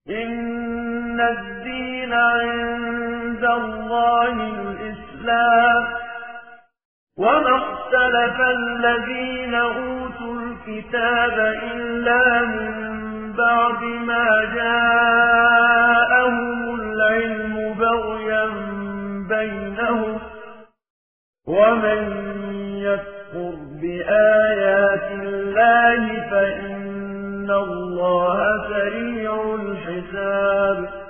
إن الدين عند الله الإسلام وما اختلف الذين أوتوا الكتاب إلا من بعد ما جاءهم العلم بغيا بينهم ومن يكفر بآيات الله فإن الله سريع الحساب